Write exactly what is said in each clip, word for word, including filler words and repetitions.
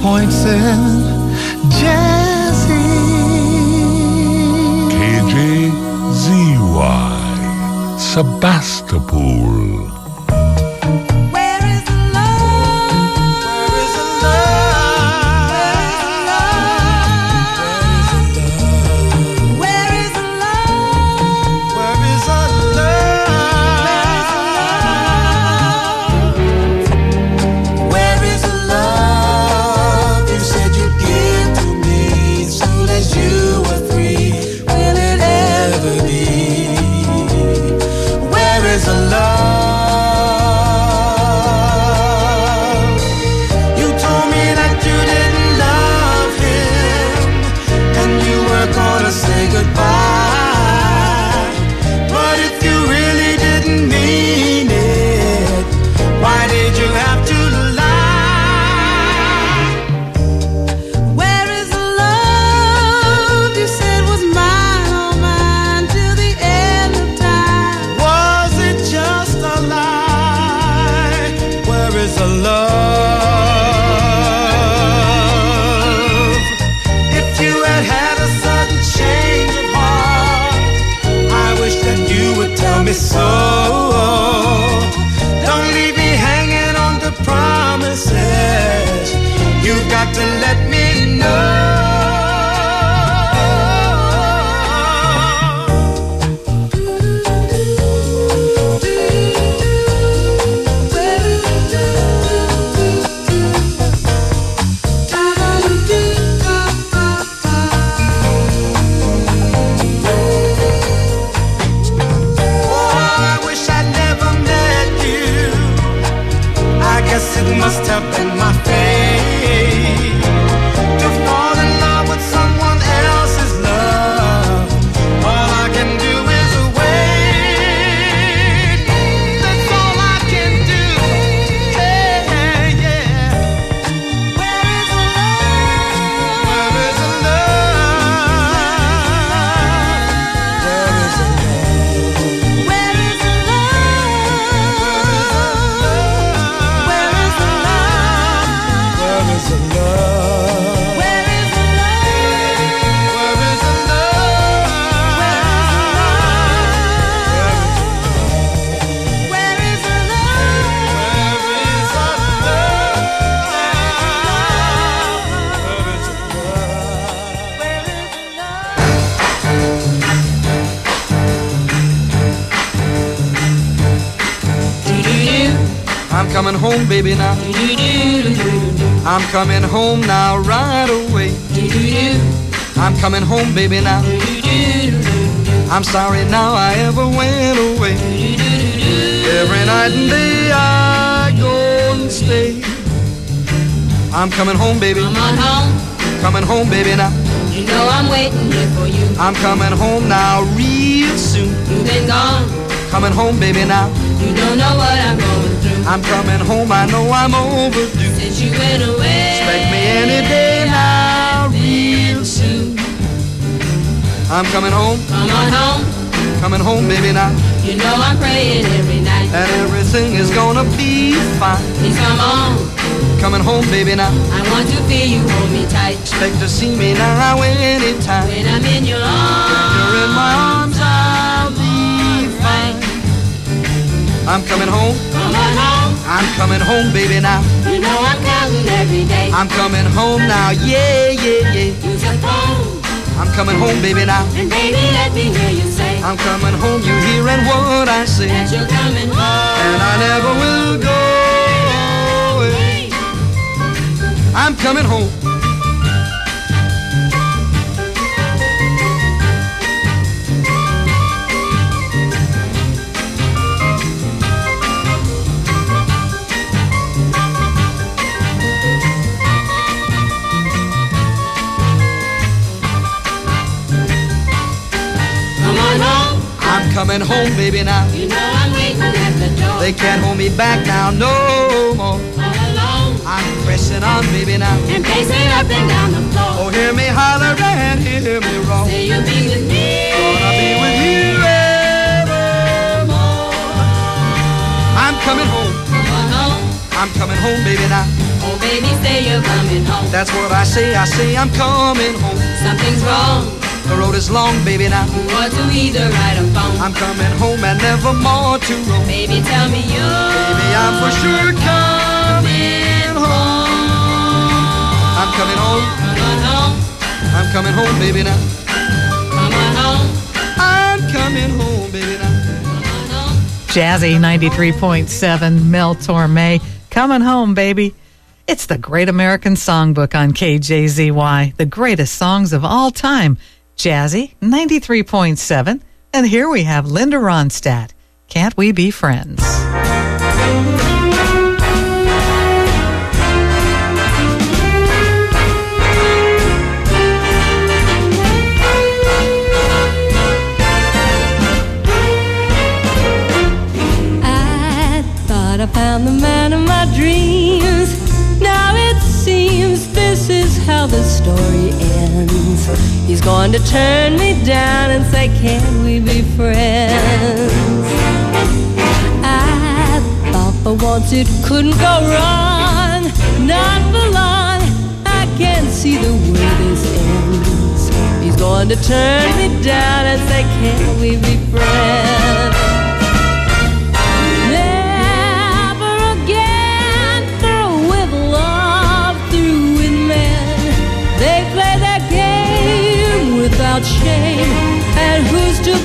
point seven Jazzy. K J Z Y Sebastopol. Coming home, baby, now. I'm coming home now, right away. I'm coming home, baby, now. I'm sorry now I ever went away. Every night and day I go and stay. I'm coming home, baby. Come on home. Coming home, baby, now. You know I'm waiting here for you. I'm coming home now, real soon. You've been gone. Coming home, baby, now. You don't know what I'm going through. I'm coming home, I know I'm overdue. Since you went away. Expect me any day now, real soon. I'm coming home. Come on home. Coming home, baby, now. You know I'm praying every night. And everything is gonna be fine. Please come on. Coming home, baby, now. I want to feel you hold me tight. Expect to see me now anytime. When I'm in your arms. When you're in my arms, I'll be fine. I'm coming home. Come on home. I'm coming home, baby, now. You know I'm counting every day. I'm coming home now, yeah, yeah, yeah. Use your phone. I'm coming home, baby, now. And baby, let me hear you say. I'm coming home, you hearing what I say. That you're coming home. And I never will go away. I'm coming home. I'm coming home, baby, now. You know I'm waiting at the door. They can't hold me back now, no more. All alone. I'm pressing on, baby, now. And pacing up and down the floor. Oh, hear me holler and hear me roar. Say you'll be with me. Gonna be with you evermore. I'm coming home. Come on home. I'm coming home, baby, now. Oh, baby, say you're coming home. That's what I say, I say I'm coming home. Something's wrong. The road is long, baby, now. You ought to either ride or phone. I'm coming home and never more to roam. Baby, tell me you're Baby, I'm for sure coming home. I'm coming home. Come on home. I'm coming home, baby, now. Come on home. I'm coming home, baby, now. Come on home. Jazzy ninety-three point seven, Mel Torme, coming home, baby. It's the Great American Songbook on K J Z Y, the greatest songs of all time. Jazzy ninety-three point seven, and here we have Linda Ronstadt. Can't We Be Friends? I thought I found the man of my dreams. Now it seems this is how the story ends. He's going to turn me down and say, can we be friends? I thought for once it couldn't go wrong. Not for long, I can't see the way this ends. He's going to turn me down and say, can we be friends? Without shame, and who's to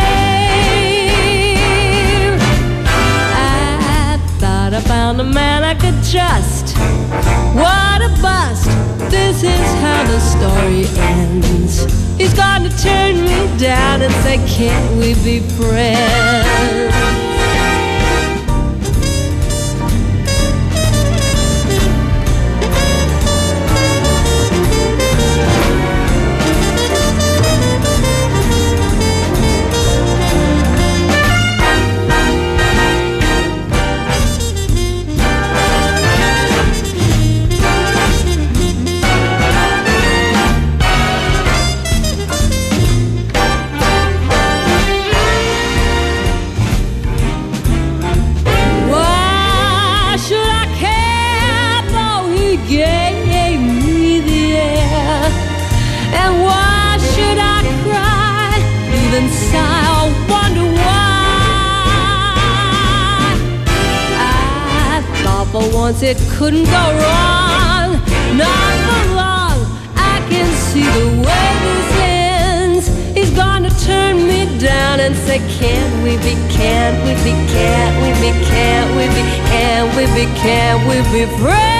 blame? I thought I found a man I could trust. What a bust! This is how the story ends. He's going to turn me down and say, can't we be friends? For once it couldn't go wrong, not for long. I can see the way this ends. He's gonna turn me down and say, can't we be, can't we be, can't we be, can't we be, can't we be, can't we be friends?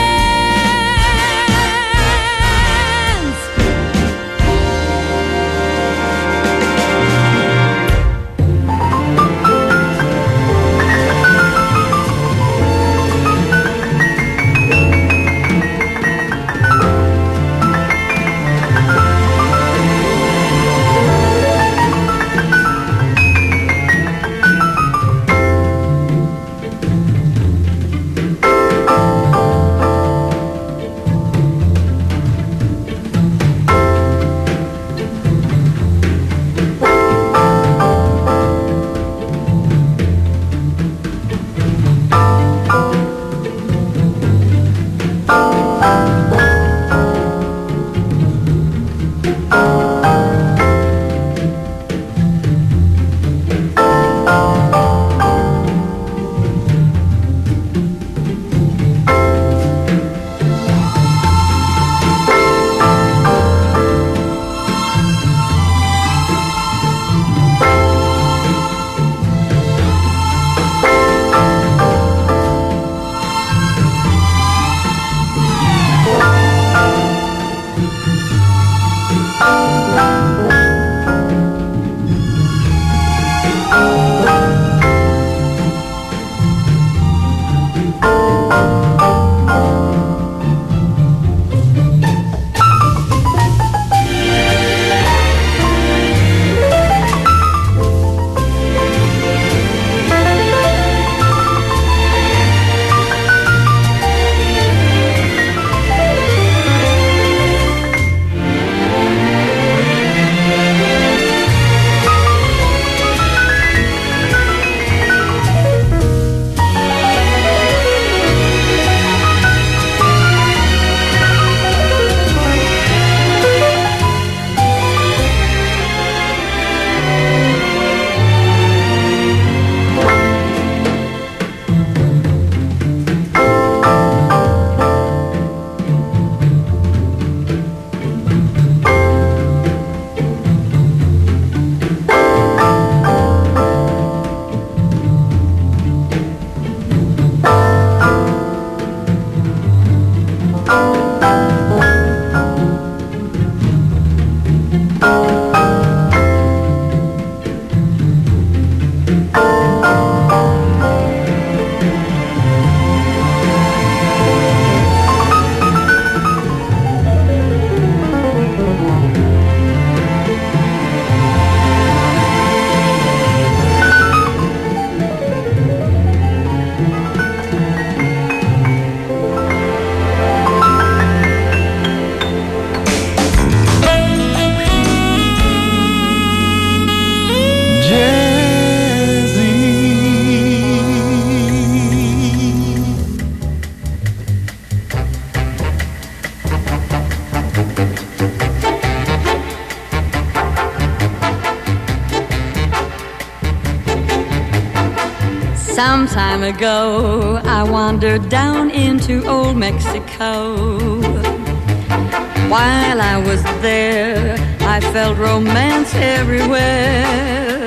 Some time ago, I wandered down into old Mexico. While I was there, I felt romance everywhere.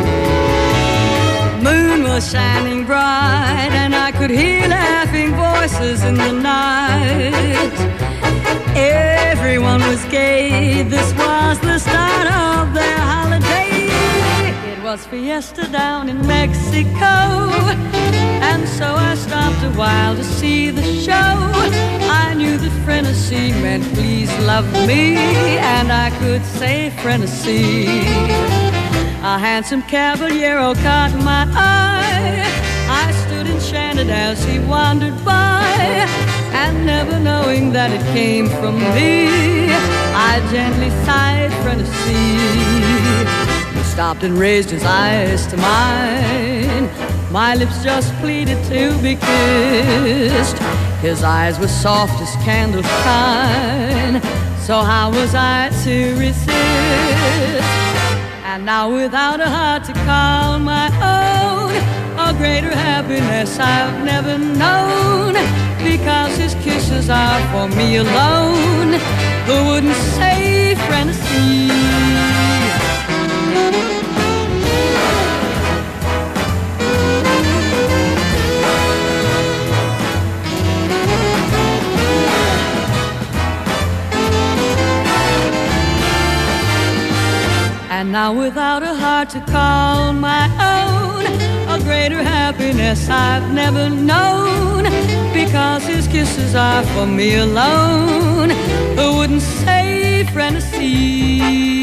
Moon was shining bright, and I could hear laughing voices in the night. Everyone was gay, this was the start of their holiday. It was fiesta down in Mexico, and so I stopped a while to see the show. I knew that Frenesí meant please love me, and I could say Frenesí. A handsome caballero caught my eye. I stood enchanted as he wandered by, and never knowing that it came from me, I gently sighed Frenesí. He stopped and raised his eyes to mine. My lips just pleaded to be kissed. His eyes were soft as candle shine, so how was I to resist? And now without a heart to call my own, a greater happiness I've never known, because his kisses are for me alone. Who wouldn't say Frenesí? And now without a heart to call my own, a greater happiness I've never known, because his kisses are for me alone. Who wouldn't say Frenesí?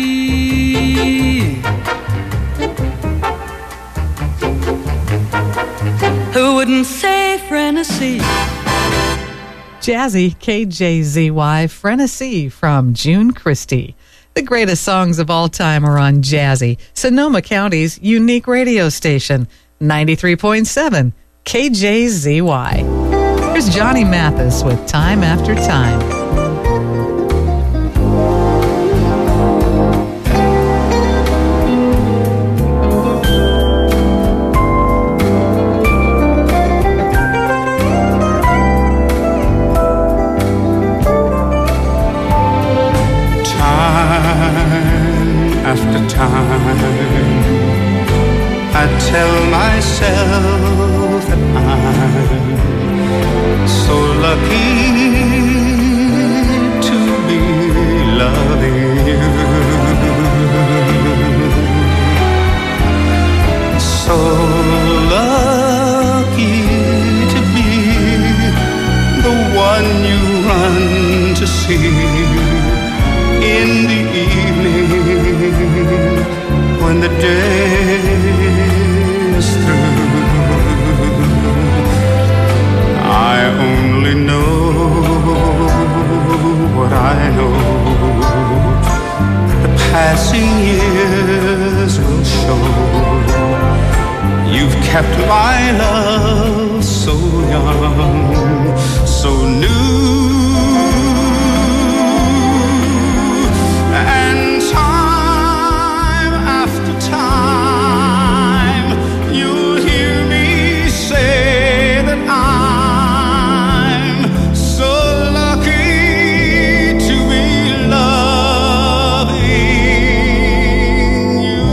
Who wouldn't say Frenesí? Jazzy, K J Z Y, Frenesí from June Christie. The greatest songs of all time are on Jazzy, Sonoma County's unique radio station, ninety-three point seven K J Z Y. Here's Johnny Mathis with Time After Time. After time, I tell myself that I'm so lucky to be loving you, so lucky to be the one you run to see in the evening when the day is through. I only know what I know. The passing years will show. You've kept my love so young, so new. And time after time, you'll hear me say that I'm so lucky to be loving you.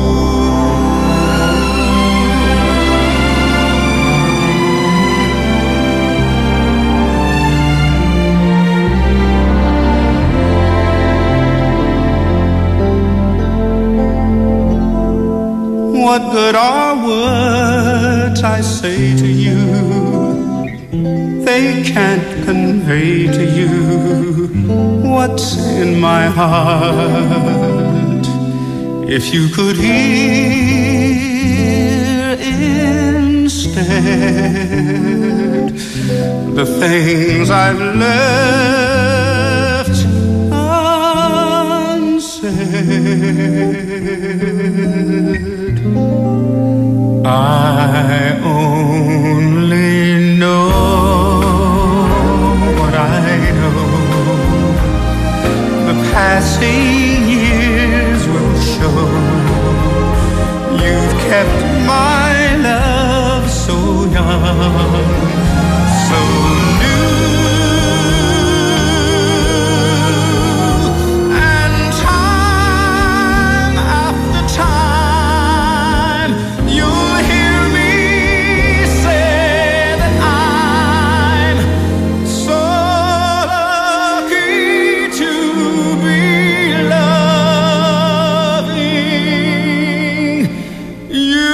What good are words I say to you? They can't convey to you what's in my heart. If you could hear instead the things I've left unsaid, I only know what I know. The passing years will show. You've kept my love so so new. And time after time, you'll hear me say that I'm so lucky to be loving you.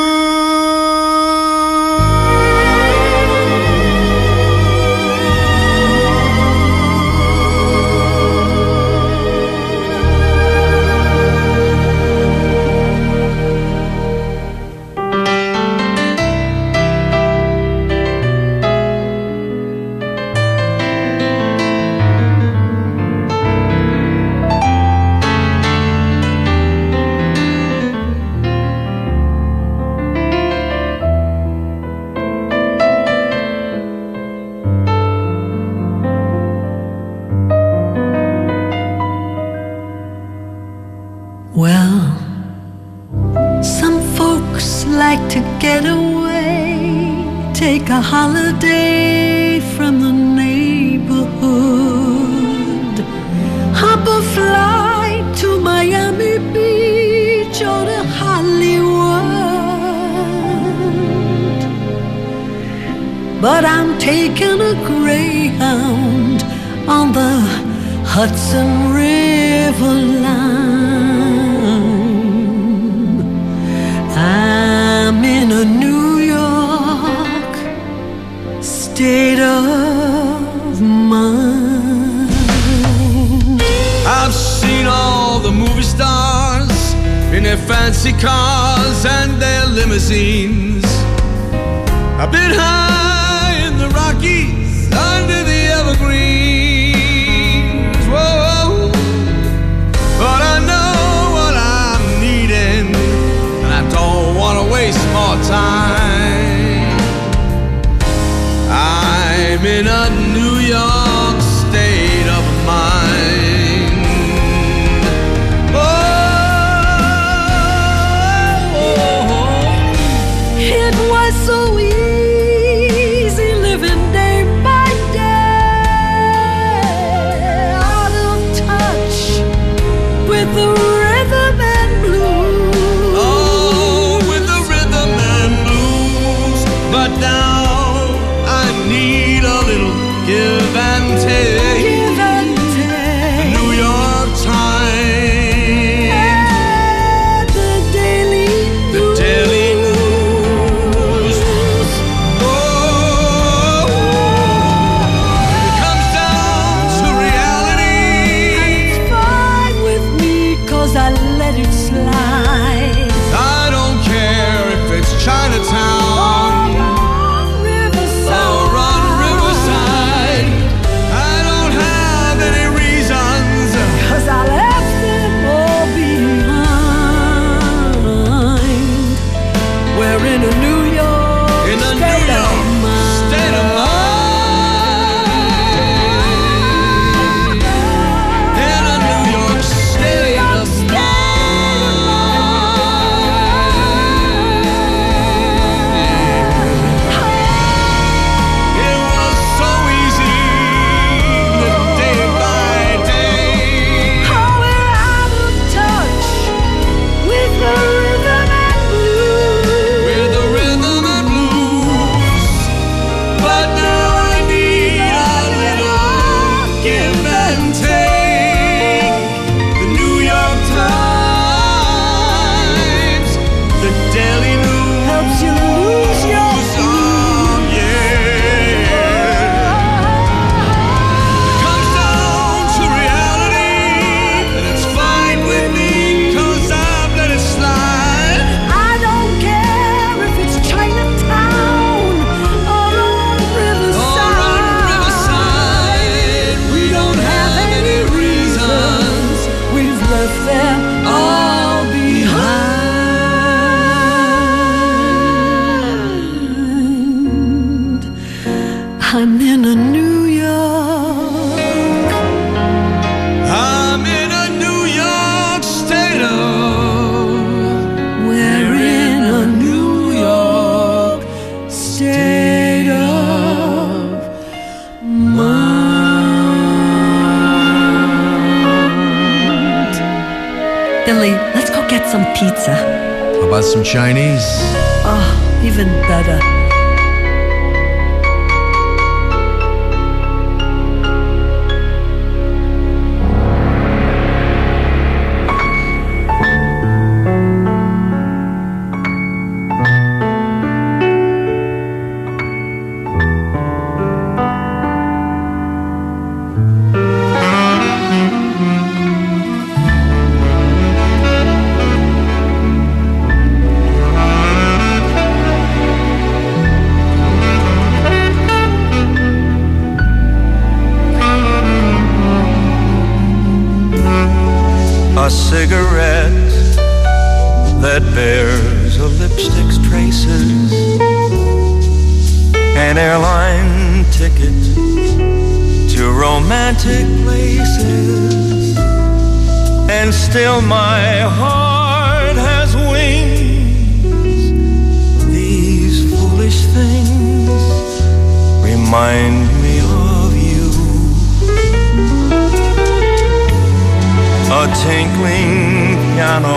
Well, some folks like to get away, take a holiday from the neighborhood, hop a flight to Miami Beach or to Hollywood. But I'm taking a Greyhound on the Hudson River line. I'm in a New York state of mind. I've seen all the movie stars in their fancy cars and their limousines. I've been high in the Rockies under the evergreens. Whoa, but I know what I'm needing, and I don't want to waste more time. I'm in a New York state of mind. Oh, It was so easy living day by Finley, let's go get some pizza. How about some Chinese? Oh, even better. A cigarette that bears a lipstick's traces, an airline ticket to romantic places, and still my heart has wings. These foolish things remind me of you. A tinkling piano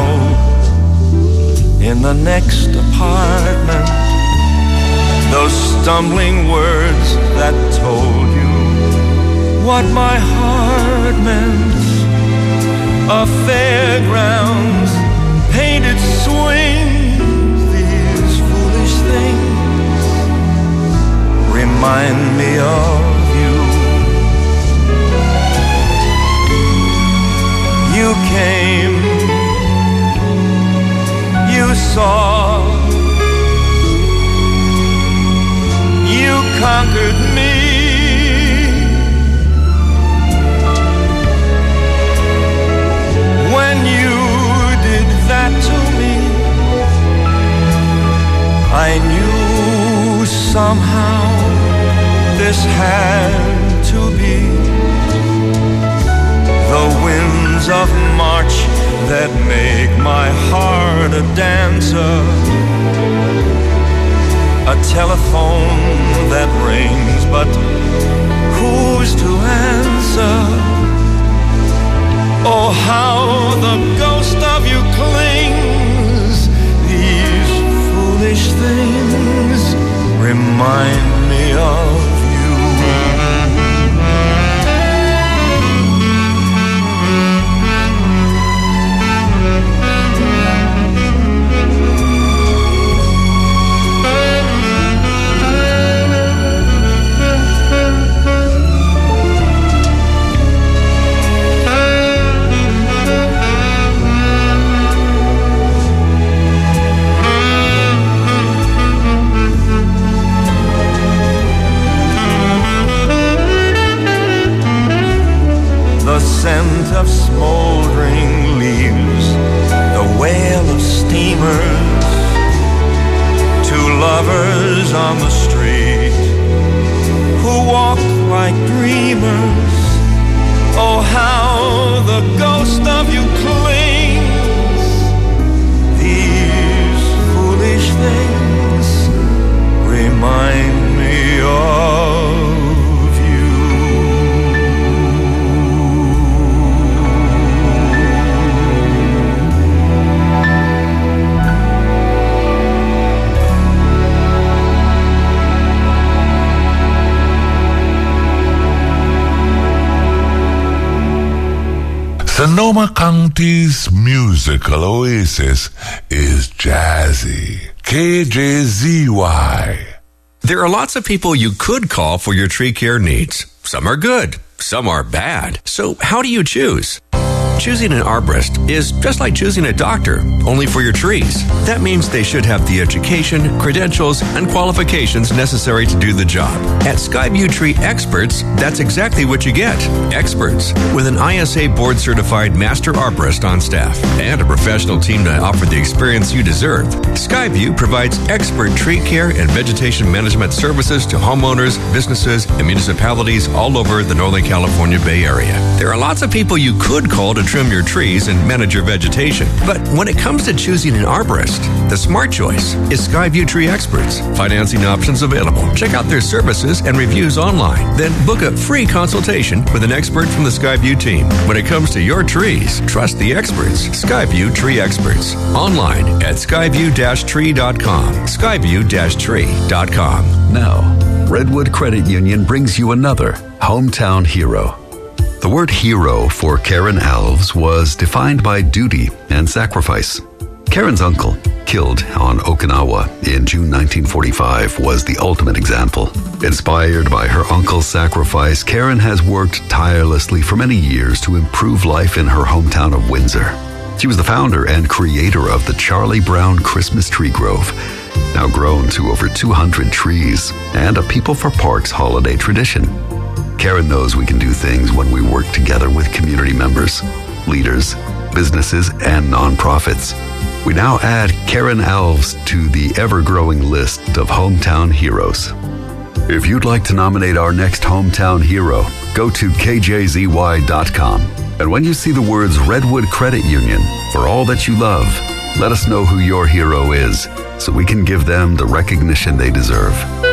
in the next apartment, those stumbling words that told you what my heart meant. A fairgrounds, painted swings. These foolish things remind me of you. You came, you saw, you conquered me. When you did that to me, I knew somehow this had to be. The winds of March that make my heart a dancer, a telephone that rings, but who's to answer? Oh, how the ghost of you clings. These foolish things remind me of the scent of smoldering leaves, the wail of steamers, two lovers on the street who walk like dreamers. Oh, how the ghost of you clings. These foolish things remind me of Sonoma County's musical oasis is Jazzy. K J Z Y. There are lots of people you could call for your tree care needs. Some are good, some are bad. So how do you choose? Choosing an arborist is just like choosing a doctor, only for your trees. That means they should have the education, credentials, and qualifications necessary to do the job. At Skyview Tree Experts, that's exactly what you get. Experts, with an I S A board-certified master arborist on staff and a professional team to offer the experience you deserve. Skyview provides expert tree care and vegetation management services to homeowners, businesses, and municipalities all over the Northern California Bay Area. There are lots of people you could call to trim your trees and manage your vegetation. But when it comes to choosing an arborist, the smart choice is Skyview Tree Experts. Financing options available. Check out their services and reviews online. Then book a free consultation with an expert from the Skyview team. When it comes to your trees, trust the experts. Skyview Tree Experts. Online at skyview dash tree dot com. skyview dash tree dot com. Now, Redwood Credit Union brings you another hometown hero. The word hero for Karen Alves was defined by duty and sacrifice. Karen's uncle, killed on Okinawa in June nineteen forty-five, was the ultimate example. Inspired by her uncle's sacrifice, Karen has worked tirelessly for many years to improve life in her hometown of Windsor. She was the founder and creator of the Charlie Brown Christmas Tree Grove, now grown to over two hundred trees, and a People for Parks holiday tradition. Karen knows we can do things when we work together with community members, leaders, businesses, and nonprofits. We now add Karen Alves to the ever-growing list of hometown heroes. If you'd like to nominate our next hometown hero, go to k j z y dot com. And when you see the words Redwood Credit Union, for all that you love, let us know who your hero is so we can give them the recognition they deserve.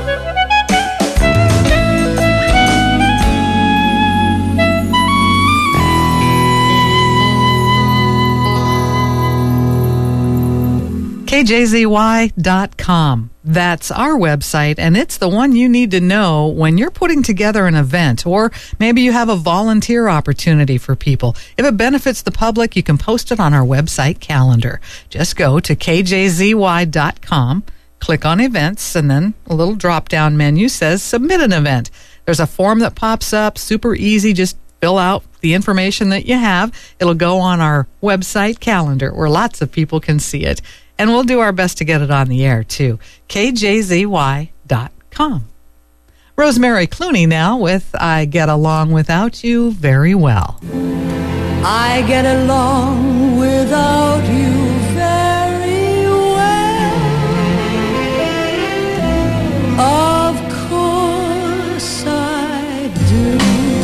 k j z y dot com. That's our website, and it's the one you need to know when you're putting together an event, or maybe you have a volunteer opportunity for people. If it benefits the public, you can post it on our website calendar. Just go to k j z y dot com, click on events, and then a little drop-down menu says submit an event. There's a form that pops up, super easy, just fill out the information that you have. It'll go on our website calendar where lots of people can see it. And we'll do our best to get it on the air, too. k j z y dot com. Rosemary Clooney now with I Get Along Without You Very Well. I get along without you very well. Of course I do.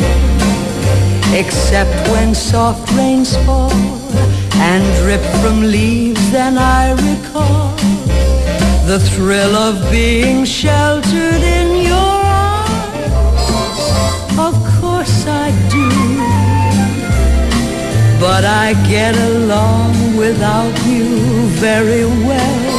Except when soft rains fall and drip from leaves, then I recall the thrill of being sheltered in your arms. Of course I do, but I get along without you very well.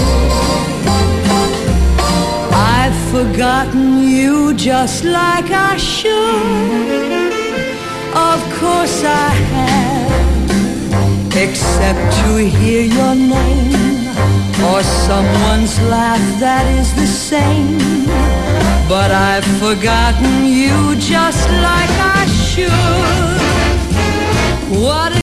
I've forgotten you just like I should. Of course I have, except to hear your name or someone's laugh that is the same. But I've forgotten you just like I should. What